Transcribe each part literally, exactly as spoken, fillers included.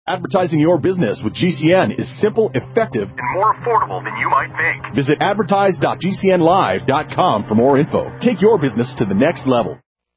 Advertising your business with G C N is simple, effective, and more affordable than you might think. Visit advertise dot g c n live dot com for more info. Take your business to the next level.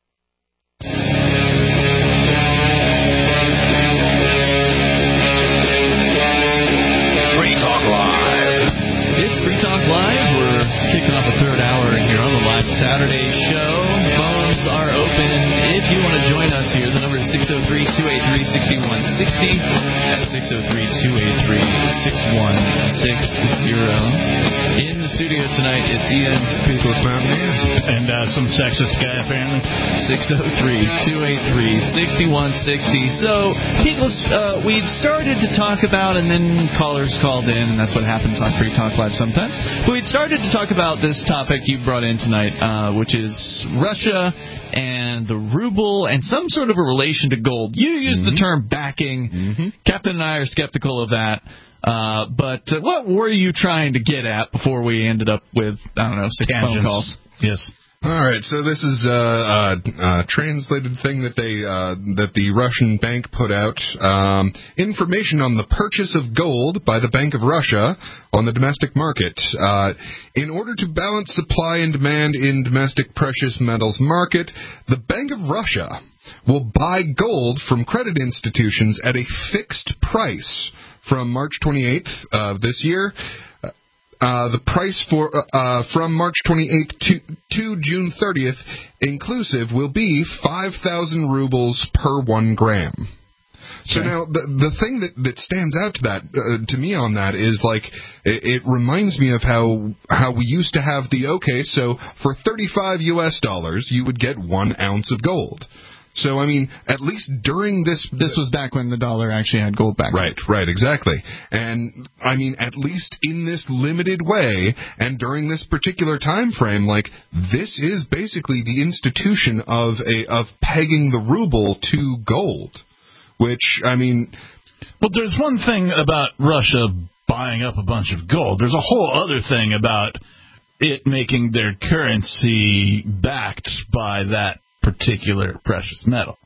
Free Talk Live. It's Free Talk Live. We're kicking off a third hour here on the live Saturday show. Phones are open. If you want to join us here, the number is six oh three, two eight three, six one six oh. That's six oh three, two eight three, six one six oh. In the studio tonight, it's Ian, People's Mountain, and uh, some sexist guy, apparently. six oh three, two eight three, six one six oh. So, People's, uh, we started to talk about, and then callers called in, and that's what happens on Free Talk Live sometimes. But we'd started to talk about this topic you brought in tonight, uh, which is Russia and the ruble and some sort of a relation to gold. You use mm-hmm. the term backing. Mm-hmm. Captain and I are skeptical of that. Uh, but uh, what were you trying to get at before we ended up with, I don't know, six Tangents. phone calls? Yes. All right, so this is a, a, a translated thing that they uh, that the Russian bank put out. Um, information on the purchase of gold by the Bank of Russia on the domestic market. Uh, in order to balance supply and demand in domestic precious metals market, the Bank of Russia will buy gold from credit institutions at a fixed price from March twenty-eighth of this year. Uh, the price for uh, from March twenty-eighth to, to June thirtieth, inclusive, will be five thousand rubles per one gram. So okay. Now, the the thing that, that stands out to that uh, to me on that is, like, it, it reminds me of how how we used to have the, okay, so for thirty-five U S dollars, you would get one ounce of gold. So, I mean, at least during this... This was back when the dollar actually had gold back. Right, right, exactly. And, I mean, at least in this limited way, and during this particular time frame, like, this is basically the institution of a of pegging the ruble to gold. Which, I mean... Well, there's one thing about Russia buying up a bunch of gold. There's a whole other thing about it making their currency backed by that particular precious metal.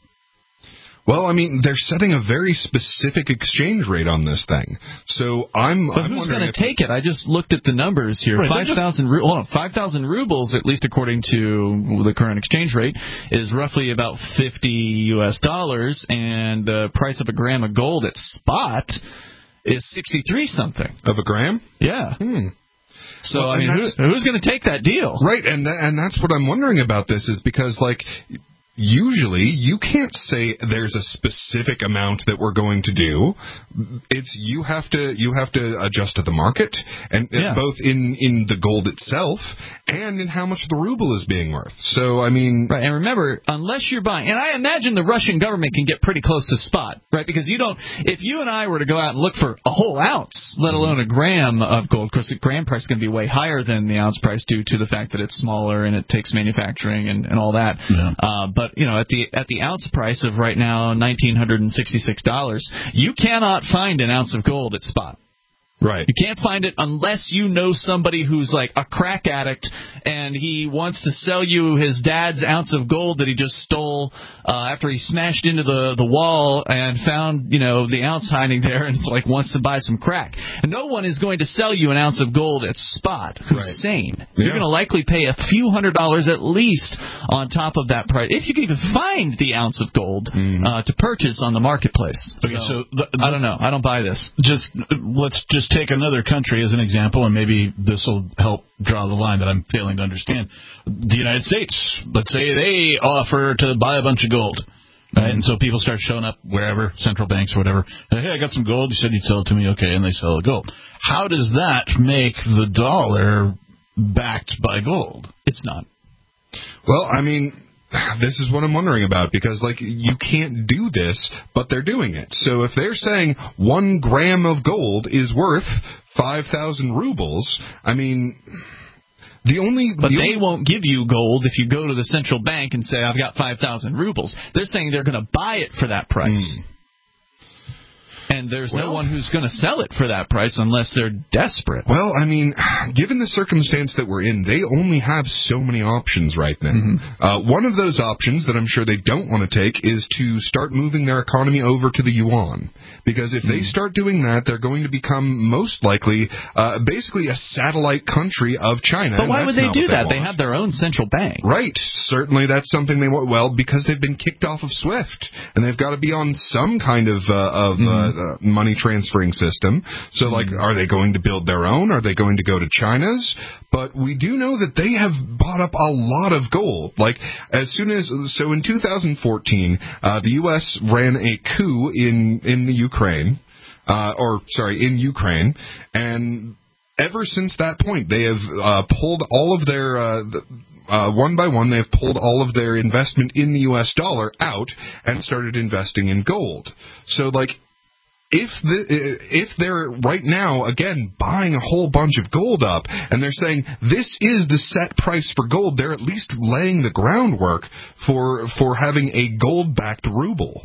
Well, I mean, they're setting a very specific exchange rate on this thing. So I'm, but I'm who's going to take it? I just looked at the numbers here. Right, five thousand ru- hold on, five thousand rubles, at least according to the current exchange rate, is roughly about fifty U S dollars, and the price of a gram of gold at spot is sixty-three something. Of a gram? Yeah. Hmm. So, well, I mean, who, who's going to take that deal? Right, and th- and that's what I'm wondering about this is because, like, usually you can't say there's a specific amount that we're going to do. It's you have to you have to adjust to the market, and yeah. both in, in the gold itself and in how much the ruble is being worth. So, I mean... Right, and remember, unless you're buying... And I imagine the Russian government can get pretty close to spot, right? Because you don't... If you and I were to go out and look for a whole ounce, let alone a gram of gold, of course, the gram price is going to be way higher than the ounce price due to the fact that it's smaller and it takes manufacturing and, and all that. Yeah. Uh, but, you know, at the at the ounce price of right now, one thousand nine hundred sixty-six dollars, you cannot find an ounce of gold at spot. Right. You can't find it unless you know somebody who's like a crack addict and he wants to sell you his dad's ounce of gold that he just stole uh, after he smashed into the, the wall and found, you know, the ounce hiding there and like wants to buy some crack. And no one is going to sell you an ounce of gold at spot who's right. sane. Yeah. You're going to likely pay a few hundred dollars at least on top of that price, if you can even find the ounce of gold mm-hmm. uh, to purchase on the marketplace. Okay, so, so the, the, I don't know. I don't buy this. Just let's just take another country as an example, and maybe this will help draw the line that I'm failing to understand. The United States, let's say they offer to buy a bunch of gold, right? And so people start showing up wherever, central banks or whatever. Hey, I got some gold. You said you'd sell it to me. Okay, and they sell the gold. How does that make the dollar backed by gold? It's not. Well, I mean... This is what I'm wondering about, because, like, you can't do this, but they're doing it. So if they're saying one gram of gold is worth five thousand rubles, I mean, the only... But the they only... won't give you gold if you go to the central bank and say, I've got five thousand rubles. They're saying they're going to buy it for that price. Mm. and there's well, no one who's going to sell it for that price unless they're desperate. Well, I mean, given the circumstance that we're in, they only have so many options right now. Mm-hmm. Uh, one of those options that I'm sure they don't want to take is to start moving their economy over to the yuan. Because if mm-hmm. they start doing that, they're going to become most likely uh, basically a satellite country of China. But why would they do they that? Want. They have their own central bank. Right. Certainly that's something they want. Well, because they've been kicked off of SWIFT, and they've got to be on some kind of, uh, of mm-hmm. uh, uh, money transferring system. So, mm-hmm. like, are they going to build their own? Are they going to go to China's? But we do know that they have bought up a lot of gold. Like, as soon as, so in two thousand fourteen, uh, the U S ran a coup in, in the Ukraine, uh, or, sorry, in Ukraine, and ever since that point, they have uh, pulled all of their, uh, uh, one by one, they've pulled all of their investment in the U S dollar out and started investing in gold. So, like, If the, if they're right now, again, buying a whole bunch of gold up, and they're saying this is the set price for gold, they're at least laying the groundwork for for having a gold-backed ruble.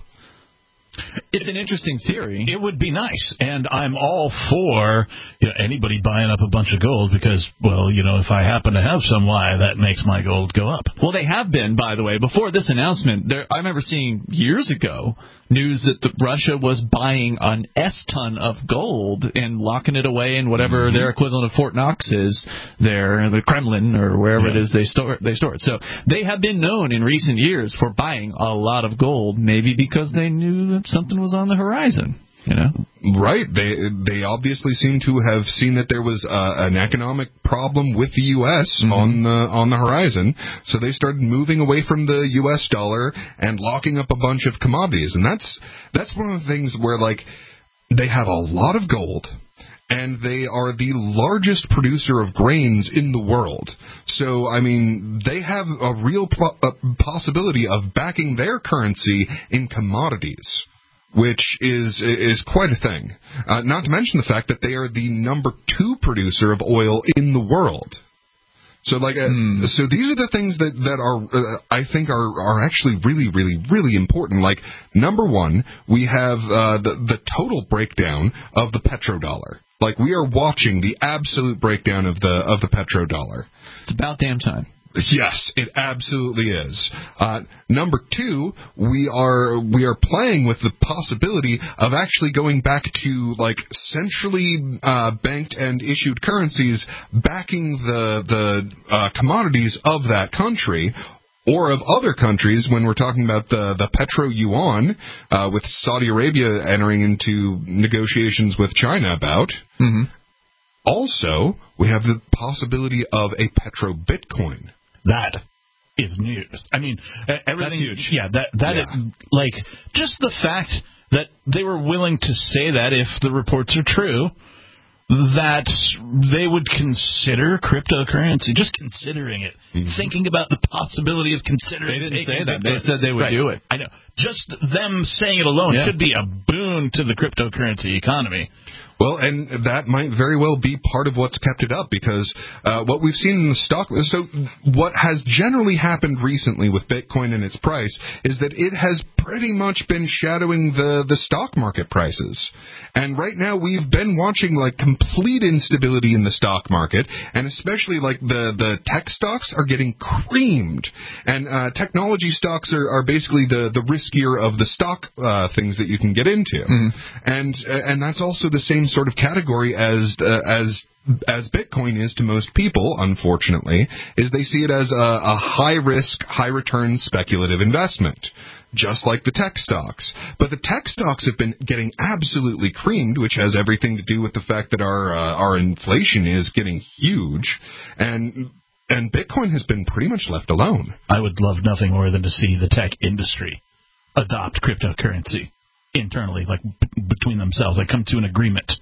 It's an interesting theory. It would be nice, and I'm all for you know, anybody buying up a bunch of gold because, well, you know, if I happen to have some, why, that makes my gold go up. Well, they have been, by the way. Before this announcement, there, I remember seeing years ago news that the, Russia was buying an S-ton of gold and locking it away in whatever mm-hmm. their equivalent of Fort Knox is there, the Kremlin or wherever yeah. it is they store, they store it. So they have been known in recent years for buying a lot of gold, maybe because they knew that something was on the horizon. You know, right? They they obviously seem to have seen that there was uh, an economic problem with the U S Mm-hmm. on the on the horizon, so they started moving away from the U S dollar and locking up a bunch of commodities, and that's that's one of the things where like they have a lot of gold. And they are the largest producer of grains in the world. So, I mean, they have a real pro- a possibility of backing their currency in commodities, which is is quite a thing. Uh, not to mention the fact that they are the number two producer of oil in the world. So, like, uh, mm. so these are the things that that are uh, I think are are actually really, really, really important. Like, number one, we have uh, the the total breakdown of the petrodollar. Like, we are watching the absolute breakdown of the of the petrodollar. It's about damn time. Yes, it absolutely is. Uh, number two, we are we are playing with the possibility of actually going back to like centrally uh, banked and issued currencies backing the the uh, commodities of that country. Or of other countries, when we're talking about the, the petro-yuan, uh, with Saudi Arabia entering into negotiations with China about. Mm-hmm. Also, we have the possibility of a petro-Bitcoin. That is news. I mean, everything. That's huge. Yeah, that, that yeah. It, like, just the fact that they were willing to say that if the reports are true, that they would consider cryptocurrency, just considering it, mm-hmm. thinking about the possibility of considering it. They didn't say that. They said they would right. do it. I know. Just them saying it alone yeah. should be a boon to the cryptocurrency economy. Well, and that might very well be part of what's kept it up, because uh, what we've seen in the stock... So what has generally happened recently with Bitcoin and its price is that it has pretty much been shadowing the, the stock market prices. And right now we've been watching like complete instability in the stock market, and especially like the, the tech stocks are getting creamed. And uh, technology stocks are, are basically the, the riskier of the stock uh, things that you can get into. Mm-hmm. And uh, and that's also the same sort of category as uh, as as Bitcoin is to most people, unfortunately, is they see it as a, a high-risk, high-return speculative investment, just like the tech stocks. But the tech stocks have been getting absolutely creamed, which has everything to do with the fact that our uh, our inflation is getting huge, and and Bitcoin has been pretty much left alone. I would love nothing more than to see the tech industry adopt cryptocurrency internally, like b- between themselves, like come to an agreement.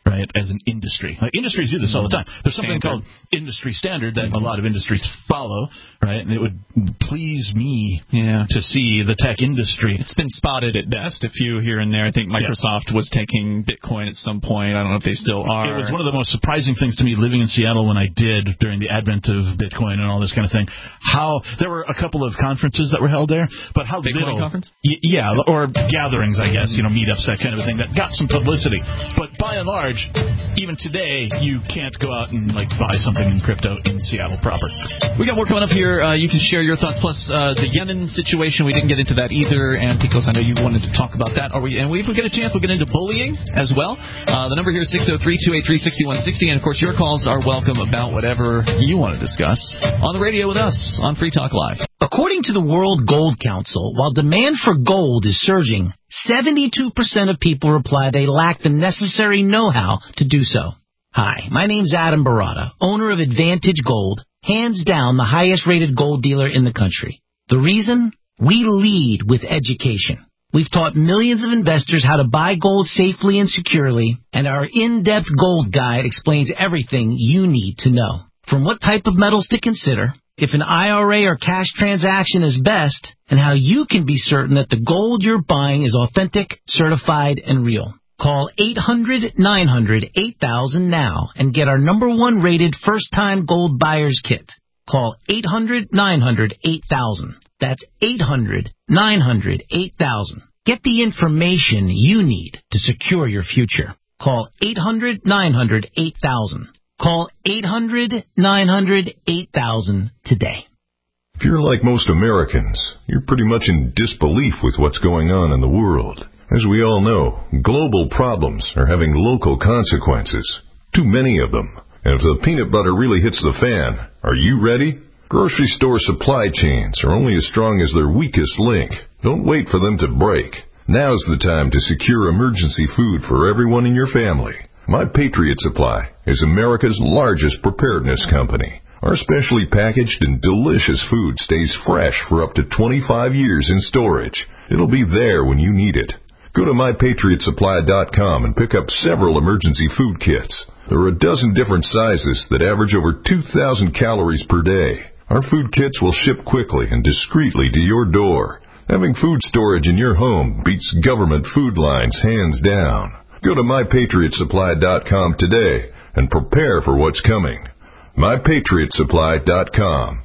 right, as an industry. Like, industries do this all the time. There's something Standard. called industry standard that a lot of industries follow, right, and it would please me yeah. to see the tech industry. It's been spotted at best, a few here and there. I think Microsoft yeah. was taking Bitcoin at some point. I don't know if they still are. It was one of the most surprising things to me living in Seattle when I did during the advent of Bitcoin and all this kind of thing. How there were a couple of conferences that were held there, but how Bitcoin little... conference? Y- yeah, or gatherings, I guess, you know, meetups, that kind of a thing, that got some publicity. But by and large, even today, you can't go out and like buy something in crypto in Seattle proper. We got more coming up here. Uh, you can share your thoughts. Plus, uh, the Yemen situation, we didn't get into that either. And Picos, I know you wanted to talk about that. Are we? And if we get a chance, we'll get into bullying as well. Uh, the number here is six oh three, two eight three, six one six oh. And, of course, your calls are welcome about whatever you want to discuss on the radio with us on Free Talk Live. According to the World Gold Council, while demand for gold is surging, seventy-two percent of people reply they lack the necessary know-how to do so. Hi, my name's Adam Barata, owner of Advantage Gold, hands down the highest-rated gold dealer in the country. The reason? We lead with education. We've taught millions of investors how to buy gold safely and securely, and our in-depth gold guide explains everything you need to know. From what type of metals to consider, if an I R A or cash transaction is best, and how you can be certain that the gold you're buying is authentic, certified, and real. Call eight hundred, nine hundred, eight thousand now and get our number one rated first-time gold buyer's kit. Call eight hundred, nine hundred, eight thousand. That's eight hundred, nine hundred, eight thousand. Get the information you need to secure your future. Call eight hundred, nine hundred, eight thousand. Call eight hundred, nine hundred, eight thousand today. If you're like most Americans, you're pretty much in disbelief with what's going on in the world. As we all know, global problems are having local consequences. Too many of them. And if the peanut butter really hits the fan, are you ready? Grocery store supply chains are only as strong as their weakest link. Don't wait for them to break. Now's the time to secure emergency food for everyone in your family. My Patriot Supply is America's largest preparedness company. Our specially packaged and delicious food stays fresh for up to twenty-five years in storage. It'll be there when you need it. Go to my patriot supply dot com and pick up several emergency food kits. There are a dozen different sizes that average over two thousand calories per day. Our food kits will ship quickly and discreetly to your door. Having food storage in your home beats government food lines hands down. Go to my patriot supply dot com today and prepare for what's coming. my patriot supply dot com.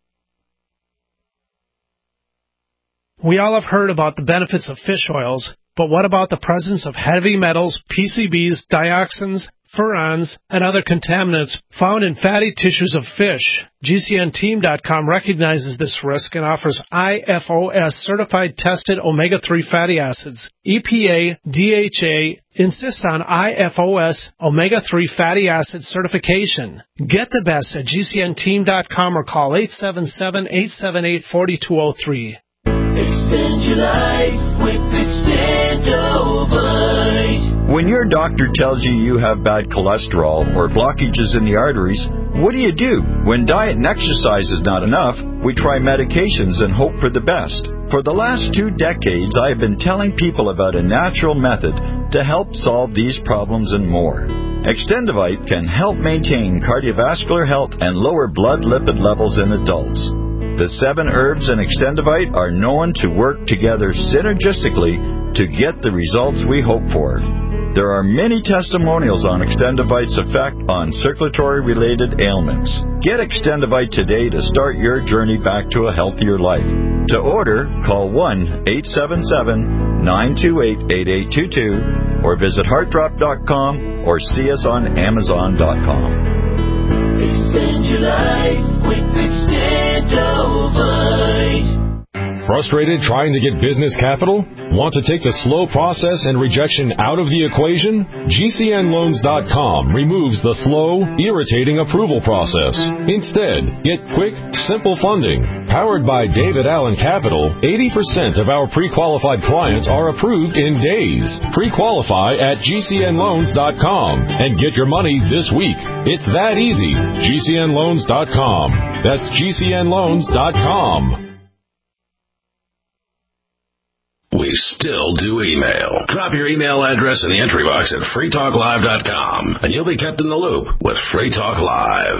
We all have heard about the benefits of fish oils, but what about the presence of heavy metals, P C Bs, dioxins, furans, and other contaminants found in fatty tissues of fish? G C N team dot com recognizes this risk and offers I F O S-certified tested omega three fatty acids. E P A, D H A insist on I F O S omega three fatty acid certification. Get the best at G C N team dot com or call eight seven seven, eight seven eight, four two zero three. Extend your life with Extendovite. When your doctor tells you you have bad cholesterol or blockages in the arteries, what do you do? When diet and exercise is not enough, we try medications and hope for the best. For the last two decades, I have been telling people about a natural method to help solve these problems and more. Extendovite can help maintain cardiovascular health and lower blood lipid levels in adults. The seven herbs in Extendovite are known to work together synergistically to get the results we hope for. There are many testimonials on Extendovite's effect on circulatory-related ailments. Get Extendovite today to start your journey back to a healthier life. To order, call one eight seven seven, nine two eight, eight eight two two or visit heart drop dot com or see us on amazon dot com. Extend your life with Extendovite. Frustrated trying to get business capital? Want to take the slow process and rejection out of the equation? G C N loans dot com removes the slow, irritating approval process. Instead, get quick, simple funding. Powered by David Allen Capital, eighty percent of our pre-qualified clients are approved in days. Pre-qualify at G C N loans dot com and get your money this week. It's that easy. G C N loans dot com. That's G C N loans dot com. With we still do email. Drop your email address in the entry box at free talk live dot com, and you'll be kept in the loop with Free Talk Live.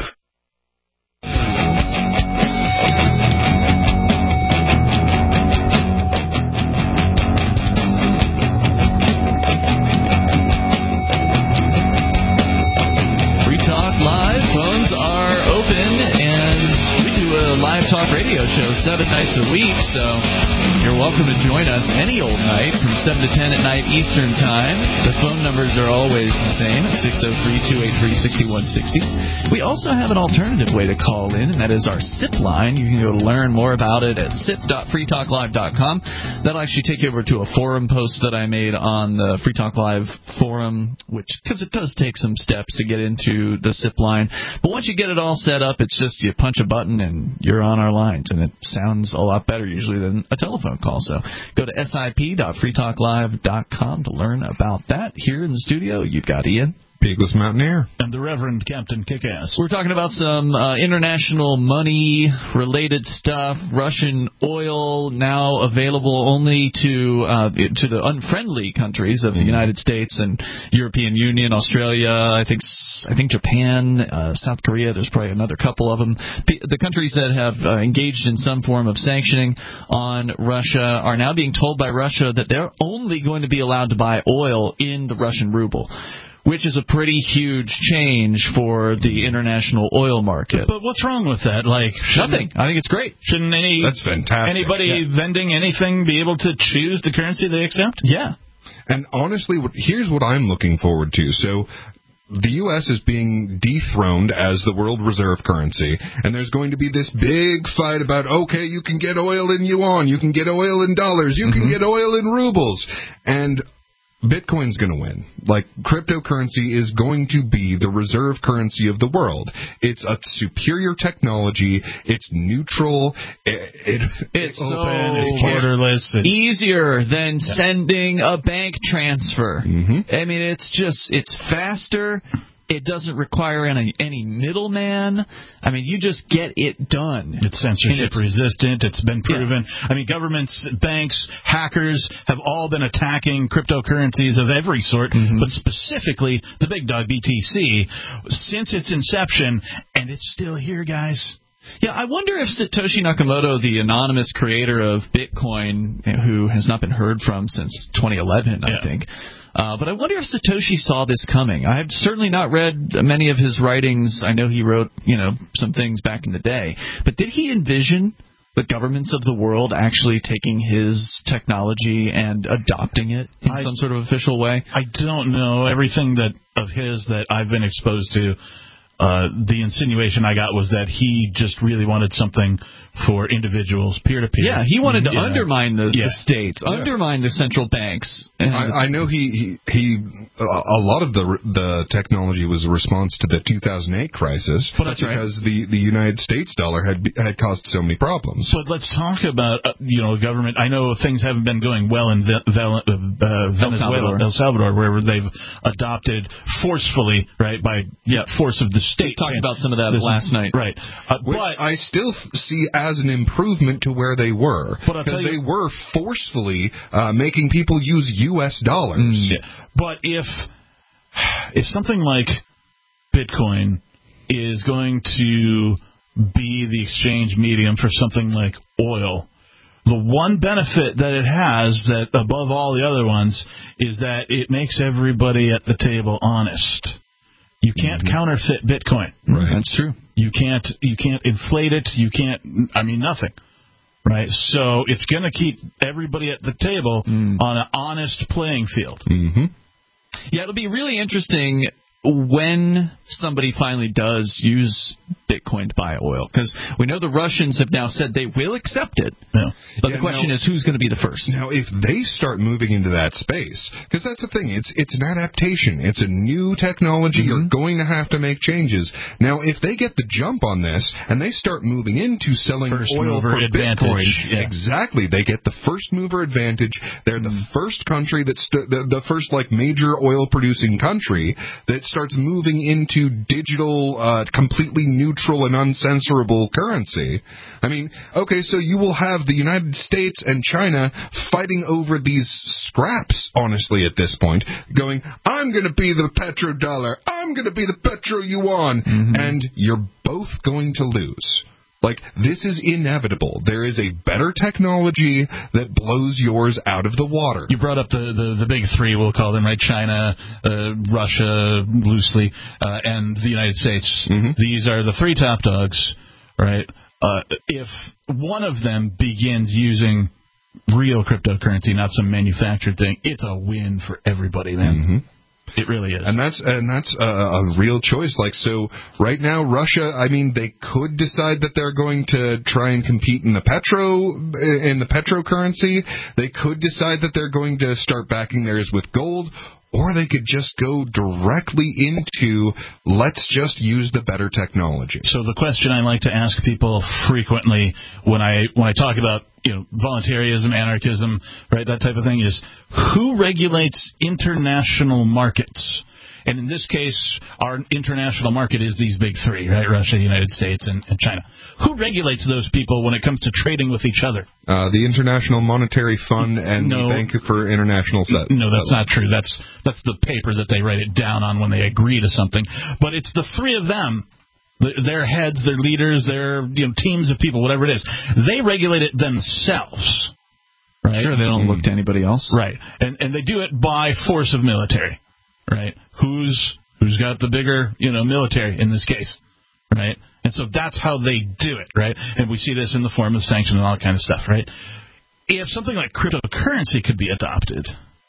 Free Talk Live phones are open, and we do a live talk radio show seven nights a week, so you're welcome to join us any old night from seven to ten at night Eastern Time. The phone numbers are always the same at six oh three, two eight three, six one six oh. We also have an alternative way to call in, and that is our S I P line. You can go to learn more about it at S I P dot free talk live dot com. That'll actually take you over to a forum post that I made on the Free Talk Live forum, which, because it does take some steps to get into the S I P line. But once you get it all set up, it's just you punch a button and you're on our lines, and it sounds a lot better usually than a telephone call. So go to S I P dot free talk live dot com to learn about that. Here in the studio, you've got Ian. Peakless Mountaineer. And the Reverend Captain Kickass. We're talking about some uh, international money-related stuff. Russian oil now available only to uh, to the unfriendly countries of the United States and European Union, Australia, I think I think Japan, uh, South Korea. There's probably another couple of them. The, the countries that have uh, engaged in some form of sanctioning on Russia are now being told by Russia that they're only going to be allowed to buy oil in the Russian ruble, which is a pretty huge change for the international oil market. But what's wrong with that? Like nothing. I think it's great. Shouldn't any That's fantastic. anybody yeah. vending anything be able to choose the currency they accept? Yeah. And honestly, what, here's what I'm looking forward to. So the U S is being dethroned as the world reserve currency, and there's going to be this big fight about, okay, you can get oil in yuan, you can get oil in dollars, you mm-hmm. can get oil in rubles. And Bitcoin's going to win. Like, cryptocurrency is going to be the reserve currency of the world. It's a superior technology. It's neutral. It, it, it's, it's open. So it's borderless. It's easier than yeah. sending a bank transfer. Mm-hmm. I mean, it's just, it's faster. It doesn't require any any middleman. I mean, you just get it done. It's censorship it's, resistant. It's been proven. Yeah. I mean, governments, banks, hackers have all been attacking cryptocurrencies of every sort, mm-hmm. but specifically the big dog B T C since its inception, and it's still here, guys. Yeah, I wonder if Satoshi Nakamoto, the anonymous creator of Bitcoin, who has not been heard from since twenty eleven, I yeah. think, Uh, but I wonder if Satoshi saw this coming. I've certainly not read many of his writings. I know he wrote, you know, some things back in the day. But did he envision the governments of the world actually taking his technology and adopting it in I, some sort of official way? I don't know. Everything that of his that I've been exposed to, uh, the insinuation I got was that he just really wanted something for individuals, peer-to-peer. Yeah, he wanted to yeah. undermine the, yeah. the states, yeah. undermine the central banks. And I, I know he, he, he a lot of the the technology was a response to the two thousand eight crisis, but that's because right. the, the United States dollar had had caused so many problems. But let's talk about, uh, you know, government. I know things haven't been going well in Ve- Ve- uh, Venezuela, El Salvador. El Salvador, where they've adopted forcefully, right, by yeah, force of the state. We talked about some of that this last is, night. Right. Uh, Which but I still see as an improvement to where they were. But I'll tell you, they were forcefully uh, making people use U S dollars. Mm, yeah. But if if something like Bitcoin is going to be the exchange medium for something like oil, the one benefit that it has, that above all the other ones, is that it makes everybody at the table honest. You can't mm-hmm. counterfeit Bitcoin. Right. That's true. You can't you can't inflate it. You can't. I mean, nothing. Right. So it's going to keep everybody at the table mm. on an honest playing field. Mm-hmm. Yeah, it'll be really interesting when somebody finally does use Bitcoin to buy oil, because we know the Russians have now said they will accept it. Yeah. But yeah, the question now, is, who's going to be the first? Now, if they start moving into that space, because that's the thing, it's it's an adaptation. It's a new technology. Mm-hmm. You're going to have to make changes. Now, if they get the jump on this and they start moving into selling first oil mover for advantage. Bitcoin, yeah. exactly, they get the first mover advantage. They're the mm. first country that's st- the, the first like major oil producing country that starts moving into digital, uh, completely neutral neutral and uncensorable currency. I mean, okay, so you will have the United States and China fighting over these scraps, honestly, at this point, going, I'm going to be the petrodollar, I'm going to be the petro-yuan, mm-hmm. and you're both going to lose. Like, this is inevitable. There is a better technology that blows yours out of the water. You brought up the, the, the big three, we'll call them, right? China, uh, Russia, loosely, uh, and the United States. Mm-hmm. These are the three top dogs, right? Uh, if one of them begins using real cryptocurrency, not some manufactured thing, it's a win for everybody, man. Mm-hmm. It really is. And that's and that's a, a real choice. Like, so right now, Russia, I mean, they could decide that they're going to try and compete in the petro in the petro currency. They could decide that they're going to start backing theirs with gold. Or they could just go directly into, let's just use the better technology. So the question I like to ask people frequently when I when I talk about, you know, voluntarism, anarchism, right, that type of thing, is who regulates international markets? And in this case, our international market is these big three, right? Russia, United States, and, and China. Who regulates those people when it comes to trading with each other? Uh, the International Monetary Fund and no, the Bank for International Settlements. No, that's not true. That's that's the paper that they write it down on when they agree to something. But it's the three of them, their heads, their leaders, their, you know, teams of people, whatever it is. They regulate it themselves. Right? Sure, they don't look to anybody else. Right. And and they do it by force of military. Right? Who's who's got the bigger, you know, military in this case, right? And so that's how they do it, right? And we see this in the form of sanctions and all that kind of stuff, right? If something like cryptocurrency could be adopted,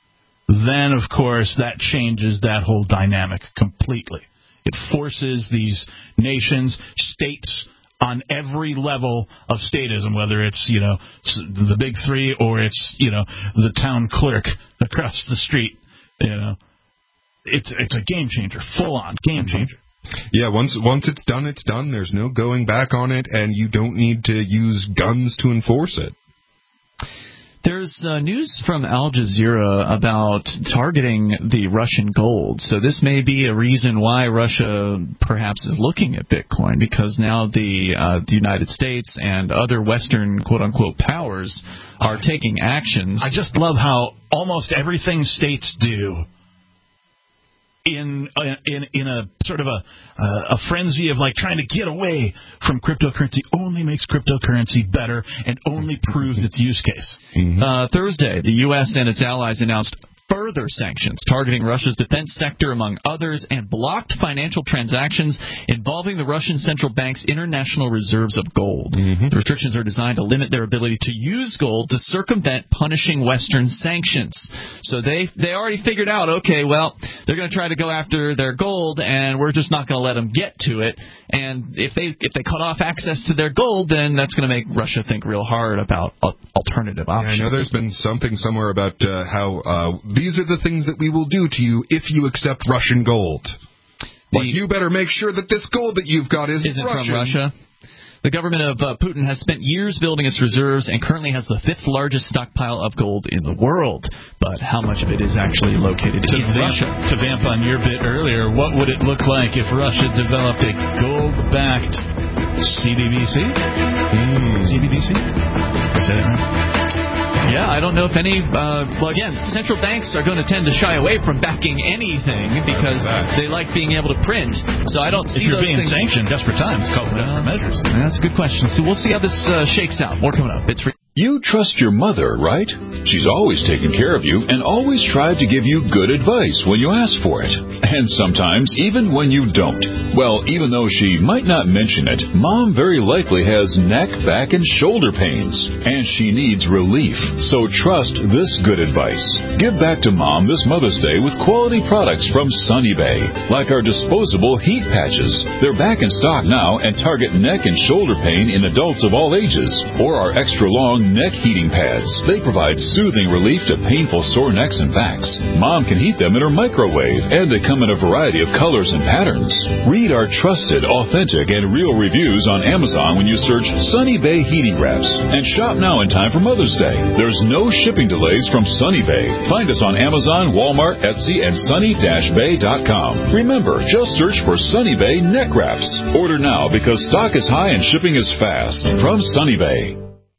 then, of course, that changes that whole dynamic completely. It forces these nations, states, on every level of statism, whether it's, you know, the big three or it's, you know, the town clerk across the street, you know. It's it's a game changer, full on game changer. Yeah, once once it's done, it's done. There's no going back on it, and you don't need to use guns to enforce it. There's uh, news from Al Jazeera about targeting the Russian gold. So this may be a reason why Russia perhaps is looking at Bitcoin, because now the uh, the United States and other Western quote-unquote powers are taking actions. I just love how almost everything states do in in in a sort of a uh, a frenzy of like trying to get away from cryptocurrency only makes cryptocurrency better and only proves its use case. Mm-hmm. Uh, Thursday, the U S and its allies announced further sanctions targeting Russia's defense sector, among others, and blocked financial transactions involving the Russian central bank's international reserves of gold. Mm-hmm. The restrictions are designed to limit their ability to use gold to circumvent punishing Western sanctions. So they they already figured out, okay, well, they're going to try to go after their gold, and we're just not going to let them get to it. And if they if they cut off access to their gold, then that's going to make Russia think real hard about uh, alternative options. Yeah, I know there's been something somewhere about uh, how uh, these are the things that we will do to you if you accept Russian gold. Well, you better make sure that this gold that you've got isn't, isn't Russian. from Russia. The government of uh, Putin has spent years building its reserves and currently has the fifth largest stockpile of gold in the world. But how much of it is actually located to in vamp, Russia? To vamp on your bit earlier, what would it look like if Russia developed a gold-backed C B D C? Mm. C B D C? Is that right? Yeah, I don't know if any, uh, well, again, central banks are going to tend to shy away from backing anything because they like being able to print. So I don't see If you're those being things. sanctioned, desperate times, call for desperate measures. That's a good question. So we'll see how this uh, shakes out. More coming up. It's free. You trust your mother, right? She's always taken care of you and always tried to give you good advice when you ask for it. And sometimes even when you don't. Well, even though she might not mention it, Mom very likely has neck, back, and shoulder pains. And she needs relief. So trust this good advice. Give back to Mom this Mother's Day with quality products from Sunny Bay. Like our disposable heat patches. They're back in stock now and target neck and shoulder pain in adults of all ages. Or our extra long and neck heating pads. They provide soothing relief to painful sore necks and backs. Mom can heat them in her microwave, and they come in a variety of colors and patterns. Read our trusted, authentic, and real reviews on Amazon when you search Sunny Bay Heating Wraps. And shop now in time for Mother's Day. There's no shipping delays from Sunny Bay. Find us on Amazon, Walmart, Etsy, and sunny dash bay dot com. Remember, just search for Sunny Bay Neck Wraps. Order now because stock is high and shipping is fast. From Sunny Bay.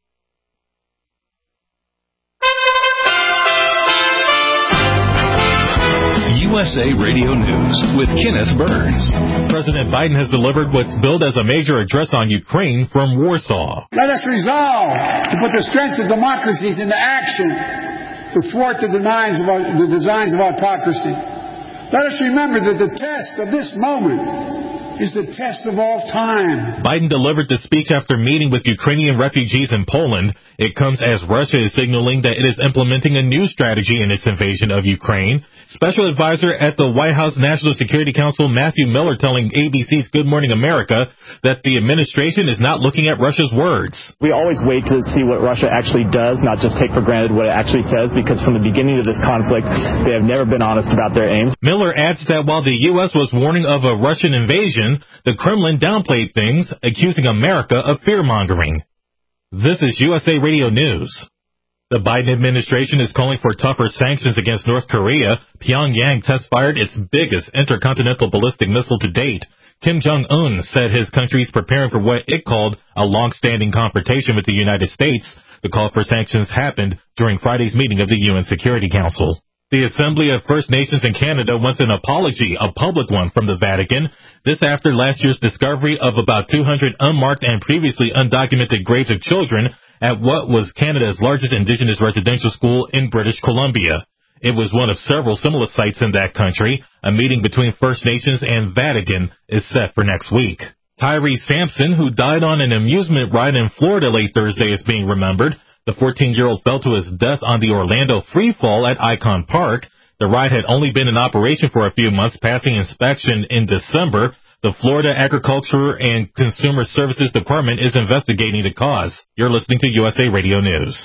U S A Radio News with Kenneth Burns. President Biden has delivered what's billed as a major address on Ukraine from Warsaw. Let us resolve to put the strengths of democracies into action to thwart the designs of, the designs of autocracy. Let us remember that the test of this moment is the test of all time. Biden delivered the speech after meeting with Ukrainian refugees in Poland. It comes as Russia is signaling that it is implementing a new strategy in its invasion of Ukraine. Special advisor at the White House National Security Council, Matthew Miller, telling A B C's Good Morning America that the administration is not looking at Russia's words. We always wait to see what Russia actually does, not just take for granted what it actually says, because from the beginning of this conflict, they have never been honest about their aims. Miller adds that while the U S was warning of a Russian invasion, the Kremlin downplayed things, accusing America of fear-mongering. This is U S A Radio News. The Biden administration is calling for tougher sanctions against North Korea. Pyongyang test-fired its biggest intercontinental ballistic missile to date. Kim Jong-un said his country is preparing for what it called a long-standing confrontation with the United States. The call for sanctions happened during Friday's meeting of the U N Security Council. The Assembly of First Nations in Canada wants an apology, a public one, from the Vatican. This after last year's discovery of about two hundred unmarked and previously undocumented graves of children at what was Canada's largest Indigenous residential school in British Columbia. It was one of several similar sites in that country. A meeting between First Nations and Vatican is set for next week. Tyree Sampson, who died on an amusement ride in Florida late Thursday, is being remembered. The fourteen-year-old fell to his death on the Orlando Free Fall at Icon Park. The ride had only been in operation for a few months, passing inspection in December. The Florida Agriculture and Consumer Services Department is investigating the cause. You're listening to U S A Radio News.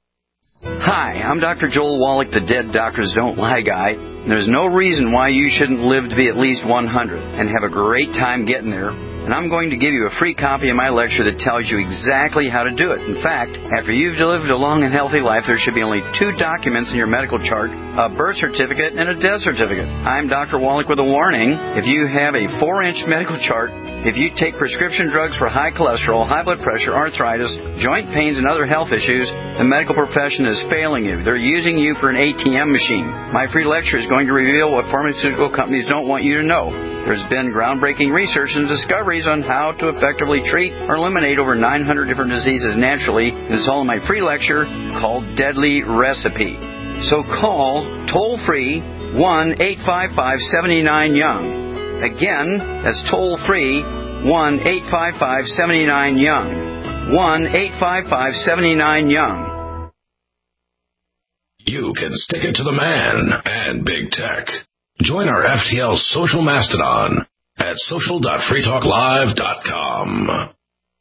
Hi, I'm Doctor Joel Wallach, the Dead Doctors Don't Lie guy. There's no reason why you shouldn't live to be at least one hundred and have a great time getting there. And I'm going to give you a free copy of my lecture that tells you exactly how to do it. In fact, after you've lived a long and healthy life, there should be only two documents in your medical chart, a birth certificate and a death certificate. I'm Doctor Wallach with a warning. If you have a four-inch medical chart, if you take prescription drugs for high cholesterol, high blood pressure, arthritis, joint pains, and other health issues, the medical profession is failing you. They're using you for an A T M machine. My free lecture is going to reveal what pharmaceutical companies don't want you to know. There's been groundbreaking research and discoveries on how to effectively treat or eliminate over nine hundred different diseases naturally. This is all in my free lecture called Deadly Recipe. So call toll-free one eight five five, seven nine, young. Again, that's toll-free one eight five five, seven nine, young. one eight five five, seven nine, young. You can stick it to the man and big tech. Join our F T L social mastodon at social dot free talk live dot com.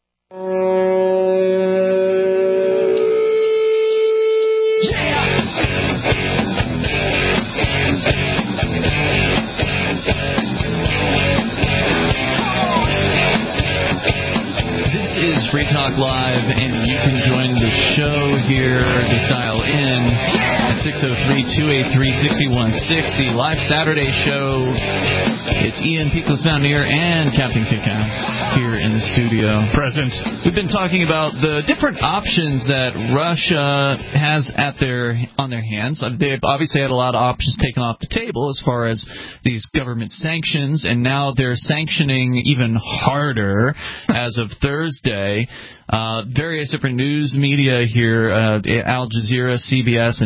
This is Free Talk Live, and you can join the show here. Just dial in at six oh three, two eight three, six one six oh. Live Saturday show. It's Ian Peakless Mountaineer and Captain Kickass here in the studio. Present. We've been talking about the different options that Russia has at their on their hands. They've obviously had a lot of options taken off the table as far as these government sanctions, and now they're sanctioning even harder as of Thursday. Uh, various different news media here, uh, Al Jazeera, C B S, announcing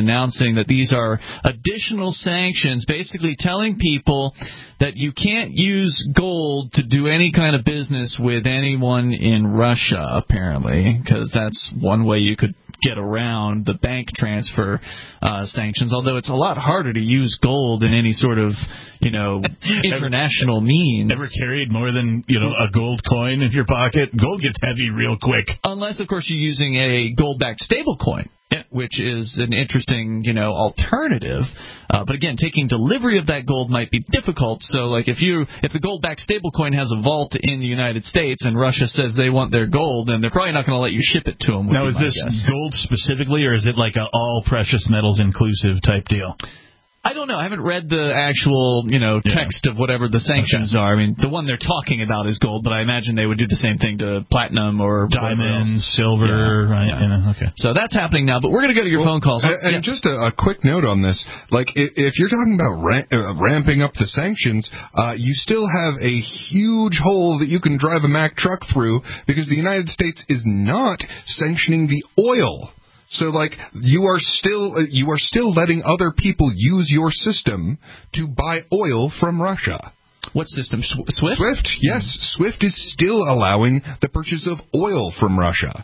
arguing that these are additional sanctions, basically telling people that you can't use gold to do any kind of business with anyone in Russia, apparently, because that's one way you could get around the bank transfer uh, sanctions, although it's a lot harder to use gold in any sort of, you know, international ever, means. Ever carried more than, you know, a gold coin in your pocket? Gold gets heavy real quick. Unless, of course, you're using a gold-backed stable coin, yeah. which is an interesting, you know, alternative. Uh, but again, taking delivery of that gold might be difficult. So, like, if you if the gold-backed stablecoin has a vault in the United States and Russia says they want their gold, then they're probably not going to let you ship it to them. Now, is this guess. gold specifically, or is it like a all precious metals inclusive type deal? I don't know. I haven't read the actual, you know, text yeah. of whatever the sanctions okay. are. I mean, the one they're talking about is gold, but I imagine they would do the same thing to platinum or diamonds, silver, yeah. right? Yeah. You know, okay. So that's happening now. But we're going to go to your well, phone calls. And, and yes. just a, a quick note on this: like, if, if you're talking about ram, uh, ramping up the sanctions, uh, you still have a huge hole that you can drive a Mack truck through because the United States is not sanctioning the oil. So, like, you are still uh, you are still letting other people use your system to buy oil from Russia. What system? SWIFT? SWIFT, yes. SWIFT is still allowing the purchase of oil from Russia.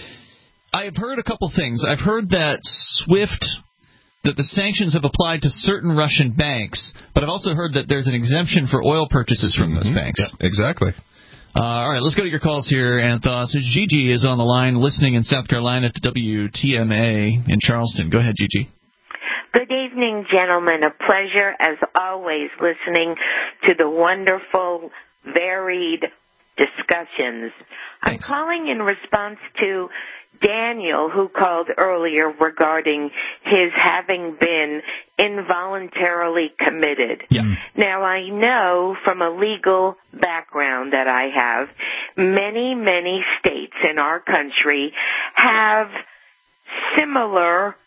I have heard a couple things. I've heard that SWIFT, that the sanctions have applied to certain Russian banks, but I've also heard that there's an exemption for oil purchases from those mm-hmm. banks. Yeah, exactly. Uh, all right, let's go to your calls here, Anthos. Gigi is on the line, listening in South Carolina to W T M A in Charleston. Go ahead, Gigi. Good evening, gentlemen. A pleasure, as always, listening to the wonderful, varied discussions. Thanks. I'm calling in response to Daniel, who called earlier regarding his having been involuntarily committed. Yeah. Now, I know from a legal background that I have, many, many states in our country have similar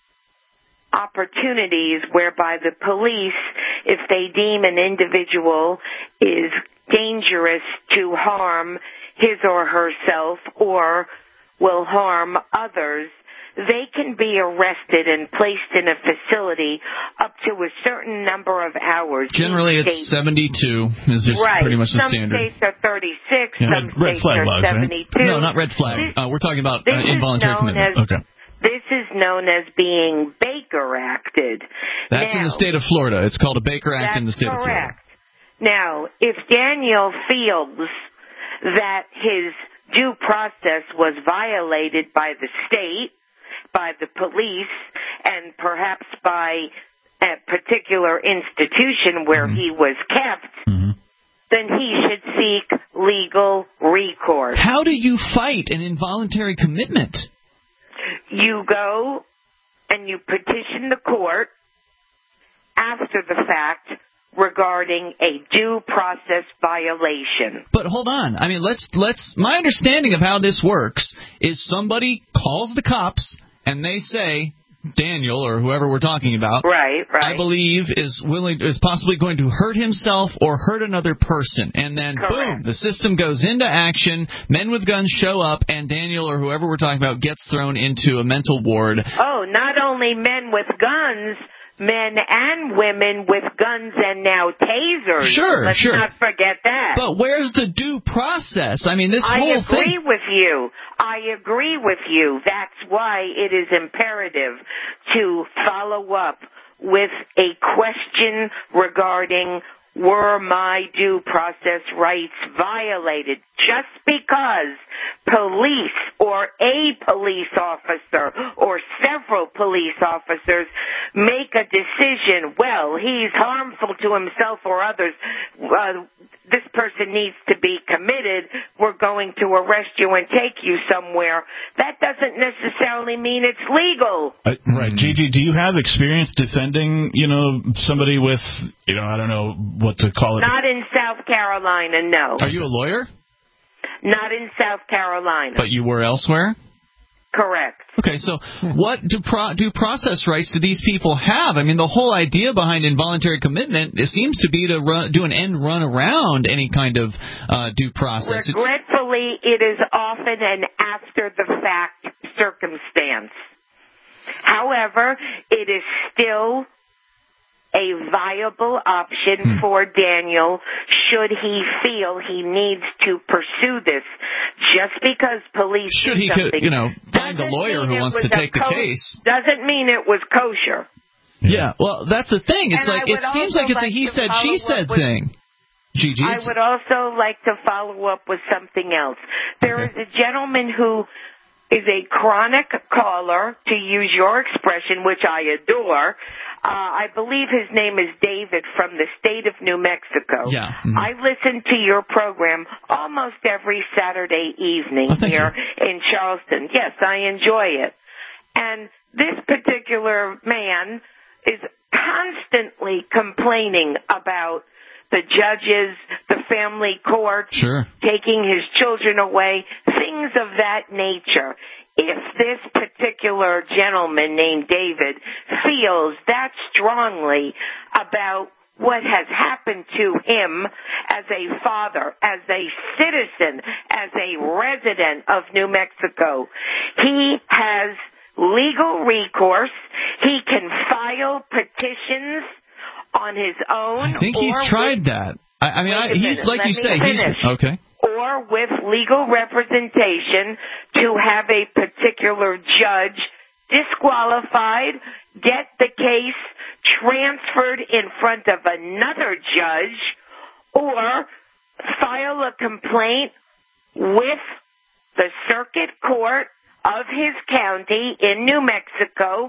opportunities whereby the police, if they deem an individual is dangerous to harm his or herself or will harm others, they can be arrested and placed in a facility up to a certain number of hours. Generally, it's seventy-two is right. pretty much the some standard. Some states are thirty-six, yeah. some red, red states flag are laws, seventy-two. Right? No, not red flag. This, uh, we're talking about uh, involuntary commitment. As, okay. This is known as being Baker Acted. That's now, in the state of Florida. It's called a Baker Act in the state correct. of Florida. Now, if Daniel feels that his due process was violated by the state, by the police, and perhaps by a particular institution where mm-hmm. he was kept, mm-hmm. then he should seek legal recourse. How do you fight an involuntary commitment? You go and you petition the court after the fact regarding a due process violation. But hold on. I mean, let's let's my understanding of how this works is somebody calls the cops and they say, Daniel or whoever we're talking about, right, right. I believe is willing is possibly going to hurt himself or hurt another person, and then Correct. boom, the system goes into action. Men with guns show up, and Daniel or whoever we're talking about gets thrown into a mental ward. Oh, not only men with guns, men and women with guns and now tasers. Sure, Let's sure. not forget that. But where's the due process? I mean, this I whole thing. I agree with you. I agree with you. That's why it is imperative to follow up with a question regarding were my due process rights violated? Just because police or a police officer or several police officers make a decision, well, he's harmful to himself or others, uh, this person needs to be committed, we're going to arrest you and take you somewhere. That doesn't necessarily mean it's legal. Uh, right. Gigi, do you have experience defending, you know, somebody with, you know, I don't know what to call it? Not in South Carolina, no. Are you a lawyer? Not in South Carolina. But you were elsewhere? Correct. Okay, so what do pro- due process rights do these people have? I mean, the whole idea behind involuntary commitment, it seems to be to run, do an end run around any kind of uh, due process. Regretfully, it's... it is often an after-the-fact circumstance. However, it is still a viable option hmm. for Daniel should he feel he needs to pursue this. Just because police should he, could, you know, find a lawyer who wants to take the co- case doesn't mean it was kosher. Yeah, well, that's the thing. It's and like it seems like it's like a he said she said with, thing. Gigi, I would also like to follow up with something else. There okay. is a gentleman who is a chronic caller, to use your expression, which I adore. Uh, I believe his name is David from the state of New Mexico. Yeah. Mm-hmm. I listen to your program almost every Saturday evening oh, here you. in Charleston. Yes, I enjoy it. And this particular man is constantly complaining about the judges, the family court, sure. taking his children away, things of that nature. If this particular gentleman named David feels that strongly about what has happened to him as a father, as a citizen, as a resident of New Mexico, he has legal recourse. He can file petitions on his own. I think he's tried with, that. I, I mean, I, he's minute, like you say, finish. he's okay. Or with legal representation to have a particular judge disqualified, get the case transferred in front of another judge, or file a complaint with the circuit court of his county in New Mexico,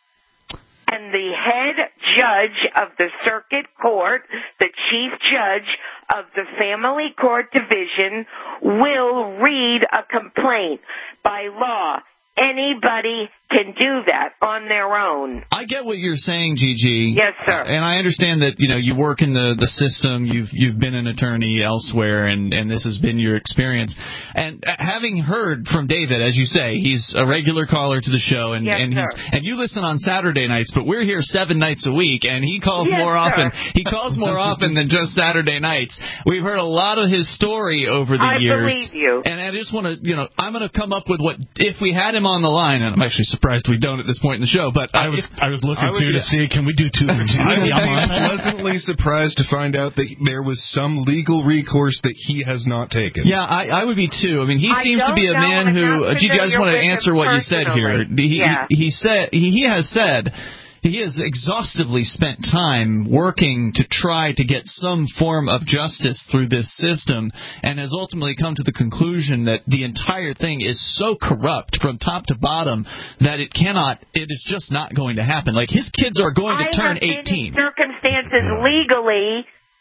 and the head judge of the circuit court, the chief judge of the family court division, will read a complaint. By law, anybody can do that on their own. I get what you're saying, Gigi. Yes, sir. And I understand that, you know, you work in the, the system, you've you've been an attorney elsewhere, and, and this has been your experience. And having heard from David, as you say, he's a regular caller to the show, and, yes, and he's sir. and you listen on Saturday nights, but we're here seven nights a week, and he calls yes, more sir. often. He calls more often than just Saturday nights. We've heard a lot of his story over the I years. believe you. And I just want to, you know, I'm going to come up with what, if we had him on the line, and I'm actually surprised we don't at this point in the show, but I was if, I was looking I would, too to see, can we do two or two? I'm pleasantly surprised to find out that there was some legal recourse that he has not taken. Yeah, I, I would be too. I mean, he I seems to be a man who, uh, Gigi, I just want to answer what you said here. He, yeah. he, he said, he, he has said, he has exhaustively spent time working to try to get some form of justice through this system, and has ultimately come to the conclusion that the entire thing is so corrupt from top to bottom that it cannot, it is just not going to happen. Like, his kids are going to I turn have been eighteen. In circumstances legally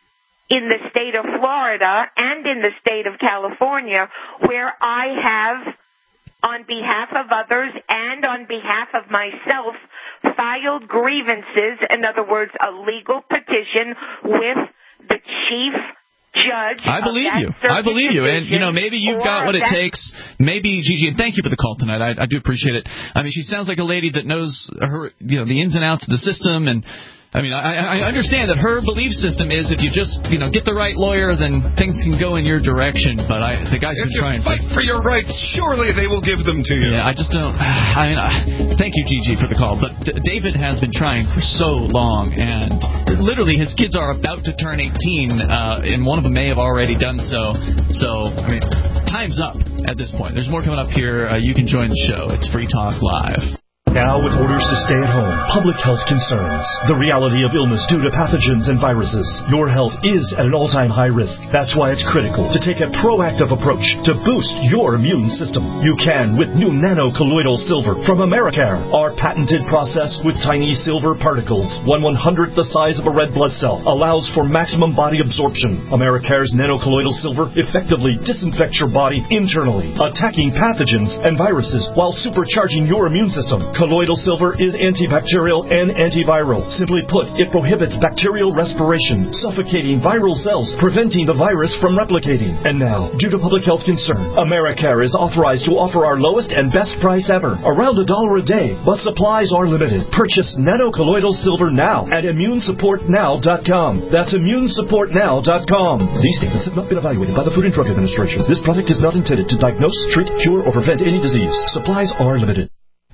in the state of Florida and in the state of California where I have, on behalf of others and on behalf of myself, filed grievances, in other words, a legal petition with the chief judge. I believe you. I believe you. And, you know, maybe you've got what it takes. Maybe, Gigi, and thank you for the call tonight. I, I do appreciate it. I mean, she sounds like a lady that knows her, you know, the ins and outs of the system, and I mean, I, I understand that her belief system is if you just, you know, get the right lawyer, then things can go in your direction. But I, the guy's if been trying to fight for your rights, surely they will give them to you. Yeah, I just don't. I mean, I, thank you, Gigi, for the call. But D- David has been trying for so long, and literally his kids are about to turn eighteen, uh, and one of them may have already done so. So, I mean, time's up at this point. There's more coming up here. Uh, you can join the show. It's Free Talk Live. Now, with orders to stay at home, public health concerns, the reality of illness due to pathogens and viruses, your health is at an all-time high risk. That's why it's critical to take a proactive approach to boost your immune system. You can with new nano-colloidal silver from Americare. Our patented process with tiny silver particles, one one-hundredth the size of a red blood cell, allows for maximum body absorption. Americare's nano-colloidal silver effectively disinfects your body internally, attacking pathogens and viruses while supercharging your immune system. Colloidal silver is antibacterial and antiviral. Simply put, it prohibits bacterial respiration, suffocating viral cells, preventing the virus from replicating. And now, due to public health concern, Americare is authorized to offer our lowest and best price ever, around a dollar a day, but supplies are limited. Purchase nano-colloidal silver now at immune support now dot com. That's immune support now dot com. These statements have not been evaluated by the Food and Drug Administration. This product is not intended to diagnose, treat, cure, or prevent any disease. Supplies are limited.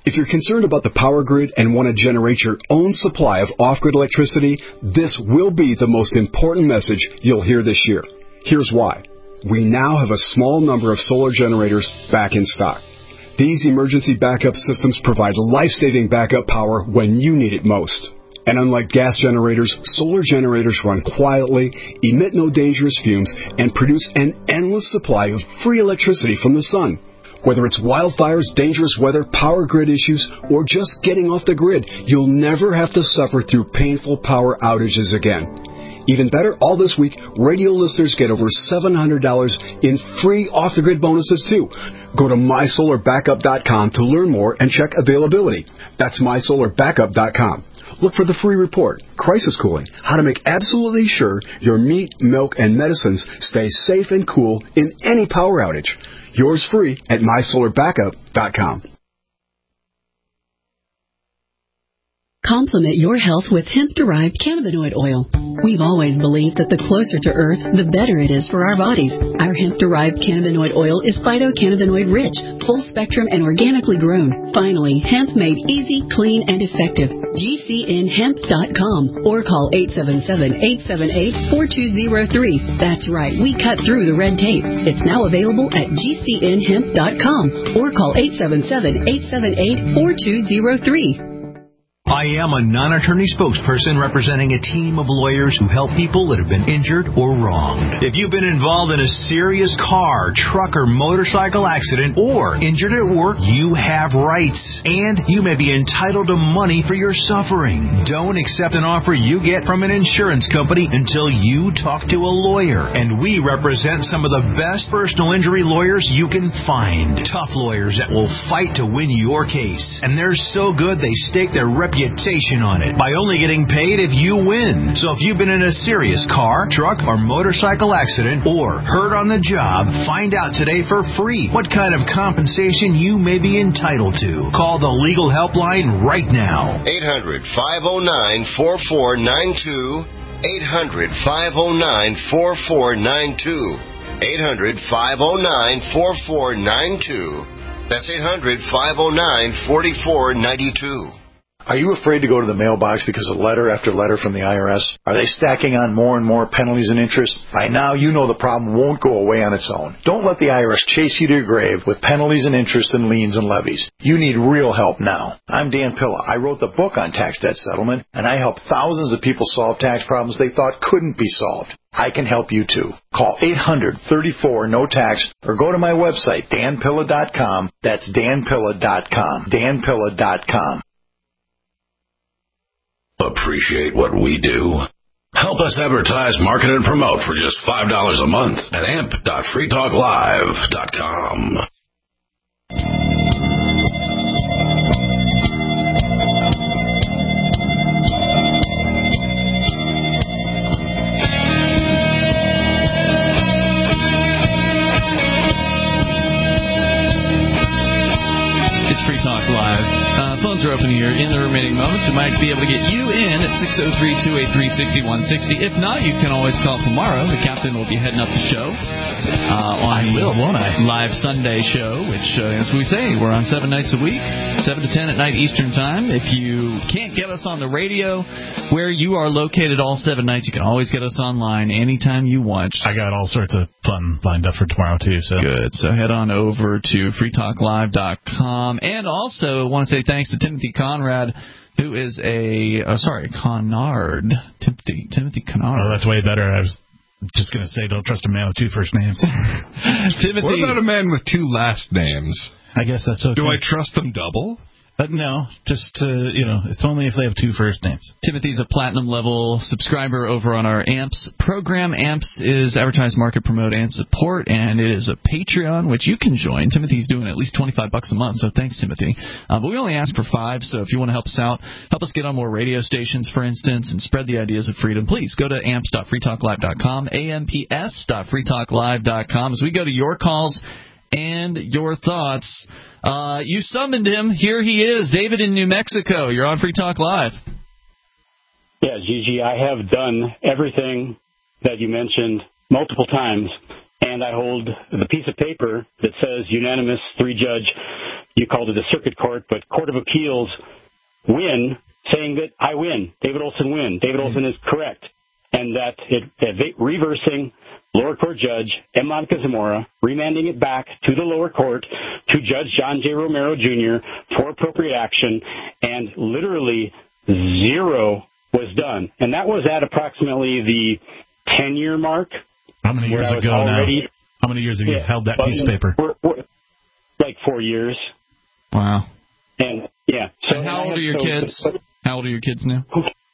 If you're concerned about the power grid and want to generate your own supply of off-grid electricity, this will be the most important message you'll hear this year. Here's why. We now have a small number of solar generators back in stock. These emergency backup systems provide life-saving backup power when you need it most. And unlike gas generators, solar generators run quietly, emit no dangerous fumes, and produce an endless supply of free electricity from the sun. Whether it's wildfires, dangerous weather, power grid issues, or just getting off the grid, you'll never have to suffer through painful power outages again. Even better, all this week, radio listeners get over seven hundred dollars in free off-the-grid bonuses, too. Go to my solar backup dot com to learn more and check availability. That's my solar backup dot com. Look for the free report, Crisis Cooling, how to make absolutely sure your meat, milk, and medicines stay safe and cool in any power outage. Yours free at my solar backup dot com. Complement your health with hemp-derived cannabinoid oil. We've always believed that the closer to Earth, the better it is for our bodies. Our hemp-derived cannabinoid oil is phytocannabinoid-rich, full-spectrum, and organically grown. Finally, hemp made easy, clean, and effective. G C N hemp dot com or call eight seven seven, eight seven eight, four two zero three. That's right, we cut through the red tape. It's now available at G C N hemp dot com or call eight seven seven, eight seven eight, four two zero three. I am a non-attorney spokesperson representing a team of lawyers who help people that have been injured or wronged. If you've been involved in a serious car, truck, or motorcycle accident or injured at work, you have rights, and you may be entitled to money for your suffering. Don't accept an offer you get from an insurance company until you talk to a lawyer, and we represent some of the best personal injury lawyers you can find. Tough lawyers that will fight to win your case, and they're so good they stake their reputation reputation on it by only getting paid if you win. So if you've been in a serious car, truck, or motorcycle accident or hurt on the job, find out today for free what kind of compensation you may be entitled to. Call the legal helpline right now. eight hundred, five oh nine, four four nine two. eight hundred, five oh nine, four four nine two. eight hundred, five oh nine, four four nine two. That's eight hundred, five oh nine, four four nine two. Are you afraid to go to the mailbox because of letter after letter from the I R S? Are they stacking on more and more penalties and interest? By now, you know the problem won't go away on its own. Don't let the I R S chase you to your grave with penalties and interest and liens and levies. You need real help now. I'm Dan Pilla. I wrote the book on tax debt settlement, and I help thousands of people solve tax problems they thought couldn't be solved. I can help you too. Call eight hundred, thirty-four, no tax or go to my website, dan pilla dot com. That's dan pilla dot com. dan pilla dot com. Appreciate what we do? Help us advertise, market, and promote for just five dollars a month at amp dot free talk live dot com. It's Free Talk Live. Uh, phones are open here in the remaining moments. We might be able to get you in at six oh three, two eight three, six one six oh. If not, you can always call tomorrow. The captain will be heading up the show. Uh, on I will, won't I? Live Sunday show, which, uh, as we say, we're on seven nights a week, seven to ten at night Eastern Time. If you can't get us on the radio where you are located all seven nights, you can always get us online anytime you want. I got all sorts of fun lined up for tomorrow, too. So good. So head on over to free talk live dot com. And also want to say thanks to Timothy Conrad, who is a, uh, sorry, Conard. Timothy, Timothy Conard. Oh, that's way better. I was just going to say, don't trust a man with two first names. Timothy. What about a man with two last names? I guess that's okay. Do I trust them double? Uh, no, just, uh, you know, it's only if they have two first names. Timothy's a platinum-level subscriber over on our AMPS program. AMPS is Advertise, Market, Promote, and Support, and it is a Patreon, which you can join. Timothy's doing at least twenty-five bucks a month, so thanks, Timothy. Uh, but we only ask for five, so if you want to help us out, help us get on more radio stations, for instance, and spread the ideas of freedom, please go to amps dot free talk live dot com, amps dot free talk live dot com. As we go to your calls and your thoughts. Uh, you summoned him. Here he is, David in New Mexico. You're on Free Talk Live. Yeah, Gigi, I have done everything that you mentioned multiple times, and I hold the piece of paper that says unanimous three-judge, you called it a circuit court, but Court of Appeals win, saying that I win, David Olson win, David Olson is correct, and that it, that reversing lower court judge M. Monica Zamora, remanding it back to the lower court to Judge John J. Romero, Junior for appropriate action, and literally zero was done. And that was at approximately the ten-year mark. How many years ago already, now? How many years have you yeah, held that piece of paper? We're, we're, like four years. Wow. And, yeah. So and how old are your so, kids? How old are your kids now?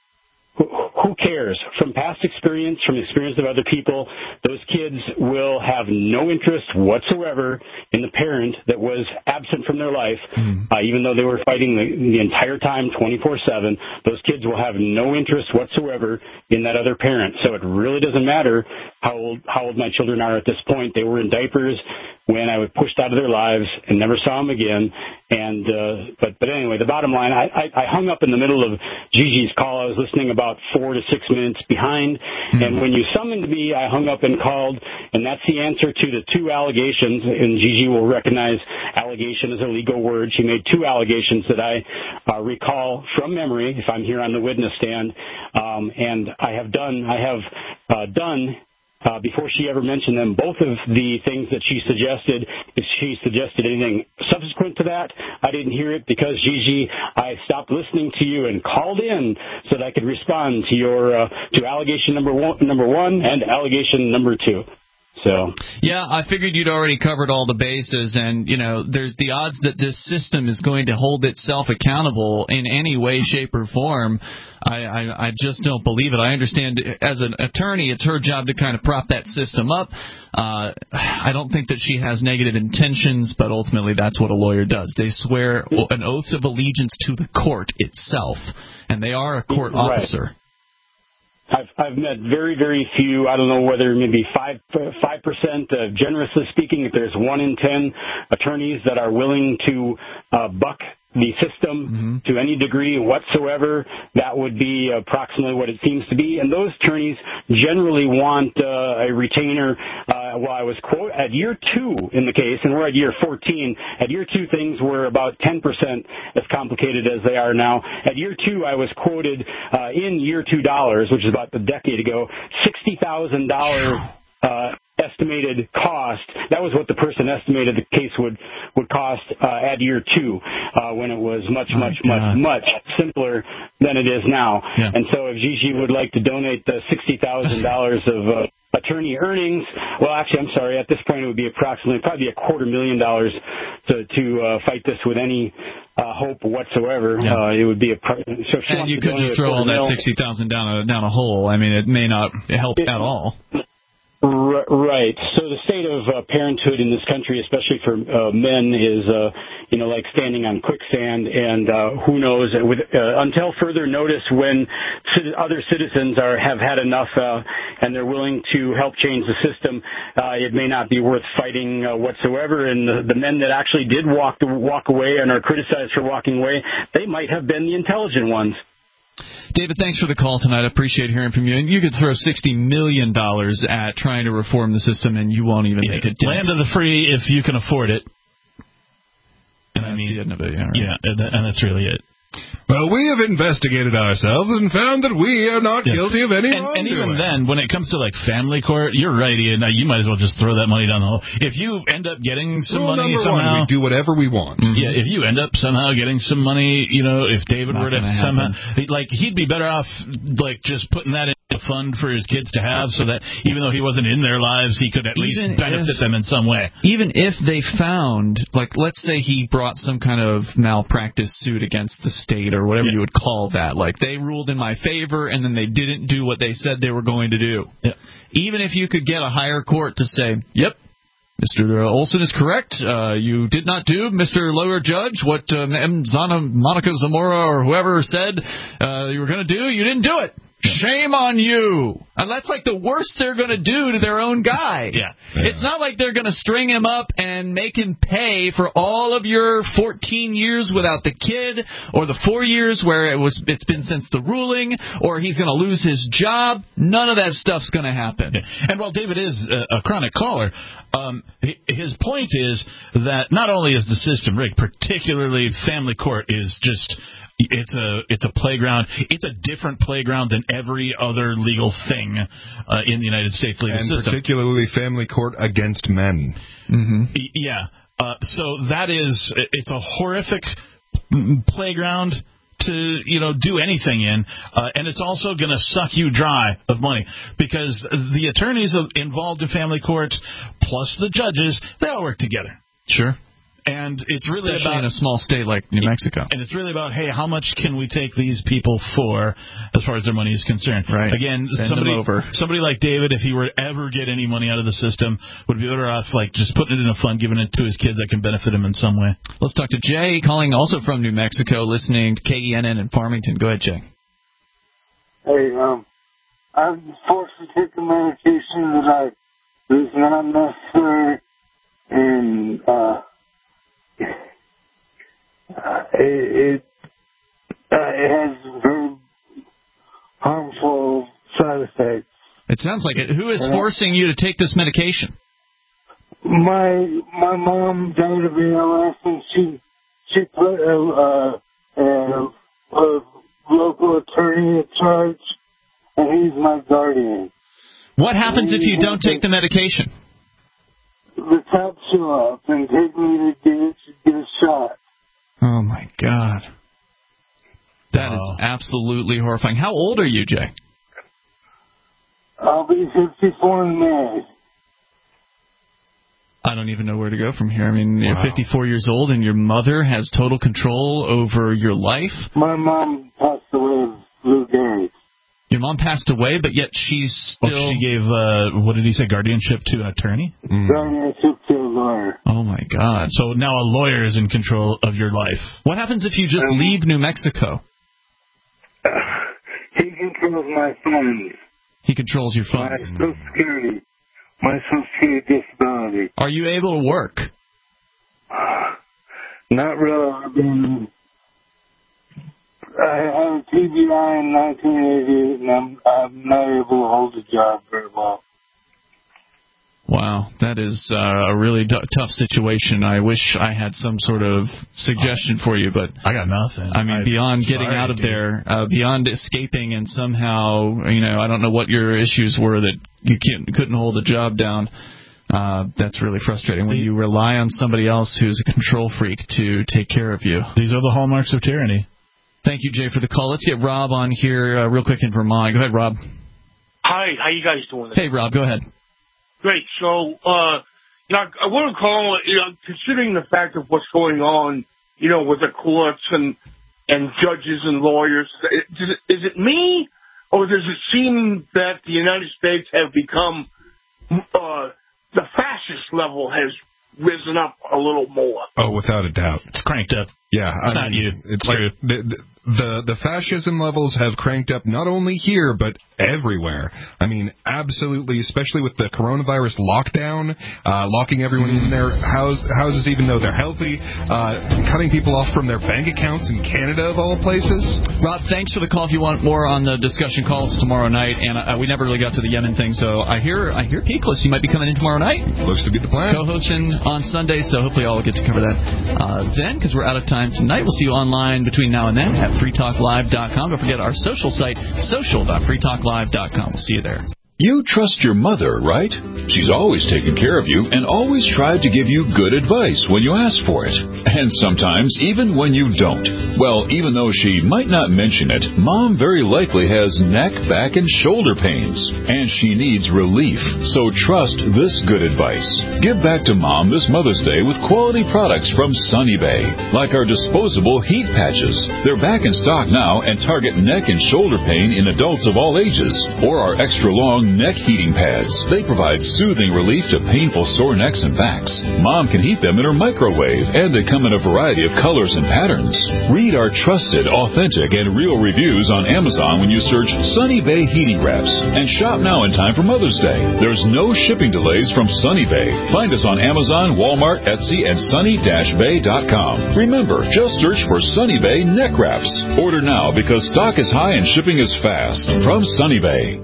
Who cares? From past experience, from the experience of other people, those kids will have no interest whatsoever in the parent that was absent from their life, mm. uh, even though they were fighting the, the entire time, twenty-four seven. Those kids will have no interest whatsoever in that other parent. So it really doesn't matter how old, how old my children are at this point. They were in diapers when I was pushed out of their lives and never saw them again. And uh, but but anyway, the bottom line, I, I, I hung up in the middle of Gigi's call. I was listening about four to six minutes behind, mm-hmm. and when you summoned me, I hung up and called, and that's the answer to the two allegations. And Gigi will recognize allegation as a legal word. She made two allegations that I uh, recall from memory, if I'm here on the witness stand, um, and I have done I have uh, done. Uh, before she ever mentioned them, both of the things that she suggested, if she suggested anything subsequent to that, I didn't hear it because, Gigi, I stopped listening to you and called in so that I could respond to your uh, to allegation number one, number one and allegation number two. So yeah, I figured you'd already covered all the bases, and you know, there's the odds that this system is going to hold itself accountable in any way, shape, or form. I, I, I just don't believe it. I understand as an attorney, it's her job to kind of prop that system up. Uh, I don't think that she has negative intentions, but ultimately that's what a lawyer does. They swear an oath of allegiance to the court itself, and they are a court officer. Right. I've, I've met very, very few, I don't know whether maybe five, five percent, uh, generously speaking, if there's one in ten attorneys that are willing to uh, buck the system mm-hmm. to any degree whatsoever, that would be approximately what it seems to be. And those attorneys generally want uh, a retainer. Uh, well, I was quote at year two in the case, and we're at year fourteen. At year two, things were about ten percent as complicated as they are now. At year two, I was quoted uh, in year two dollars, which is about a decade ago, sixty thousand dollars uh, estimated cost. That was what the person estimated the case would would cost uh, at year two, uh, when it was much, much, oh, much, much simpler than it is now. Yeah. And so, if Gigi would like to donate the sixty thousand dollars of uh, attorney earnings, well, actually, I'm sorry. At this point, it would be approximately probably a quarter million dollars to to uh, fight this with any uh, hope whatsoever. Yeah. Uh, it would be a so if she and you could just throw all that sixty thousand down a down a hole. I mean, it may not help it, at all. Right. So the state of uh, parenthood in this country, especially for uh, men, is, uh, you know, like standing on quicksand. And uh, who knows? With, uh, until further notice, when c- other citizens are have had enough uh, and they're willing to help change the system, uh, it may not be worth fighting uh, whatsoever. And the, the men that actually did walk walk away and are criticized for walking away, they might have been the intelligent ones. David, thanks for the call tonight. I appreciate hearing from you. And you could throw sixty million dollars at trying to reform the system, and you won't even yeah, make it. Land of the free if you can afford it. And that's I mean, the end of it. Yeah, right. yeah, and that's really it. Well, we have investigated ourselves and found that we are not yeah. guilty of any wrongdoing. And, and even then, when it comes to like family court, you're right, Ian. You might as well just throw that money down the hole. If you end up getting some Rule money number somehow, one, we do whatever we want. Mm-hmm. Yeah, if you end up somehow getting some money, you know, if David not were to somehow, like, he'd be better off like just putting that in a fund for his kids to have, so that even though he wasn't in their lives, he could at even least benefit if, them in some way. Even if they found, like, let's say he brought some kind of malpractice suit against the state or whatever yeah. you would call that. Like, they ruled in my favor and then they didn't do what they said they were going to do. Yeah. Even if you could get a higher court to say, yep, Mister Olson is correct. Uh, you did not do, Mister Lower Judge, what uh, M. Zana, Monica Zamora or whoever said uh, you were going to do. You didn't do it. Shame on you. And that's like the worst they're going to do to their own guy. Yeah. yeah. It's not like they're going to string him up and make him pay for all of your fourteen years without the kid, or the four years where it was, it's been since the ruling, or he's going to lose his job. None of that stuff's going to happen. Yeah. And while David is a, a chronic caller, um, his point is that not only is the system rigged, particularly family court is just... It's a it's a playground. It's a different playground than every other legal thing uh, in the United States legal and system. And particularly family court against men. Mm-hmm. Yeah. Uh, so that is it's a horrific playground to you know do anything in, uh, and it's also going to suck you dry of money because the attorneys involved in family court plus the judges, they all work together. Sure. And it's really Especially about in a small state like New Mexico. And it's really about, hey, how much can we take these people for as far as their money is concerned? Right. Again, Send somebody them over. somebody like David, if he were to ever get any money out of the system, would be better off like just putting it in a fund, giving it to his kids that can benefit him in some way. Let's talk to Jay, calling also from New Mexico, listening to K E N N in Farmington. Go ahead, Jay. Hey, um, I'm forced to take a medication that I was not necessary, and uh. Uh, it it, uh, it has very harmful side effects. It sounds like it. Who is forcing you to take this medication? My my mom died of A L S, and she she put a, a, a, a local attorney in charge, and he's my guardian. What happens if you don't take the medication? The cops show up and take me to get, get a shot. Oh, my God. That wow. is absolutely horrifying. How old are you, Jay? I'll be fifty-four in May. I don't even know where to go from here. I mean, you're wow. fifty-four years old, and your mother has total control over your life? My mom passed away of Lou Gehrig's. Your mom passed away, but yet she's still... Oh, she gave, uh, what did he say, guardianship to an attorney? Mm. Guardianship to a lawyer. Oh, my God. So now a lawyer is in control of your life. What happens if you just um, leave New Mexico? Uh, he controls my funds. He controls your funds? My Social Security. My Social Security disability. Are you able to work? Uh, not really. I've been... I had a T B I in nineteen eighty-eight, and I'm, I'm not able to hold a job very well. Wow, that is uh, a really d- tough situation. I wish I had some sort of suggestion for you, but I got nothing. I mean, I, beyond sorry, getting out of dude. there, uh, beyond escaping, and somehow, you know, I don't know what your issues were that you can't, couldn't hold a job down. Uh, that's really frustrating when you rely on somebody else who's a control freak to take care of you. These are the hallmarks of tyranny. Thank you, Jay, for the call. Let's get Rob on here uh, real quick in Vermont. Go ahead, Rob. Hi, how you guys doing? Hey, Rob, go ahead. Great. So, uh, you know, I want to call, you know, considering the fact of what's going on, you know, with the courts and and judges and lawyers, is it, is it me, or does it seem that the United States have become, uh, the fascist level has risen up a little more? Oh, without a doubt. It's cranked up. Yeah, it's I not mean, you. It's like true. The, the the fascism levels have cranked up not only here but everywhere. I mean, absolutely, especially with the coronavirus lockdown, uh, locking everyone in their house, houses even though they're healthy, uh, cutting people off from their bank accounts in Canada of all places. Rob, thanks for the call. If you want more on the discussion, call us tomorrow night. And uh, we never really got to the Yemen thing, so I hear I hear Peakless, you might be coming in tomorrow night. Looks to be the plan. Co-hosting on Sunday, so hopefully all will get to cover that uh, then, because we're out of time tonight. We'll see you online between now and then at free talk live dot com. Don't forget our social site, social dot free talk live dot com. We'll see you there. You trust your mother, right? She's always taken care of you and always tried to give you good advice when you ask for it. And sometimes even when you don't. Well, even though she might not mention it, Mom very likely has neck, back, and shoulder pains. And she needs relief. So trust this good advice. Give back to Mom this Mother's Day with quality products from Sunny Bay. Like our disposable heat patches. They're back in stock now and target neck and shoulder pain in adults of all ages. Or our extra long neck heating pads. They provide soothing relief to painful sore necks and backs. Mom can heat them in her microwave, and they come in a variety of colors and patterns. Read our trusted, authentic, and real reviews on Amazon when you search Sunny Bay Heating Reps. And shop now in time for Mother's Day. There's no shipping delays from Sunny Bay. Find us on Amazon, Walmart, Etsy, and sunny dash bay dot com. Remember, just search for Sunny Bay Neck Wraps. Order now because stock is high and shipping is fast. From Sunny Bay.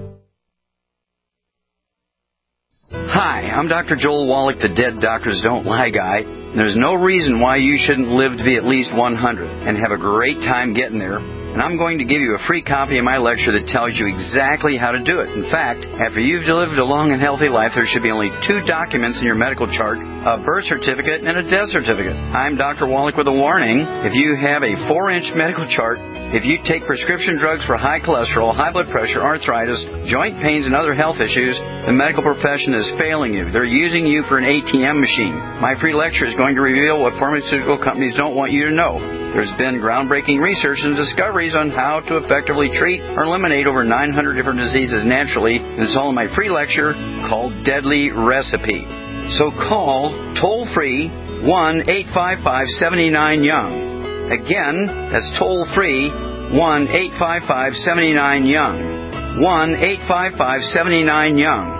Hi, I'm Doctor Joel Wallach, the Dead Doctors Don't Lie guy. And there's no reason why you shouldn't live to be at least one hundred and have a great time getting there. And I'm going to give you a free copy of my lecture that tells you exactly how to do it. In fact, after you've lived a long and healthy life, there should be only two documents in your medical chart, a birth certificate and a death certificate. I'm Doctor Wallach with a warning. If you have a four-inch medical chart, if you take prescription drugs for high cholesterol, high blood pressure, arthritis, joint pains, and other health issues, the medical profession is failing you. They're using you for an A T M machine. My free lecture is going to reveal what pharmaceutical companies don't want you to know. There's been groundbreaking research and discoveries on how to effectively treat or eliminate over nine hundred different diseases naturally, and it's all in my free lecture called Deadly Recipe. So call toll-free one eight five five, seven nine, young. Again, that's toll-free one eight five five, seven nine, young. one eight five five, seven nine, young.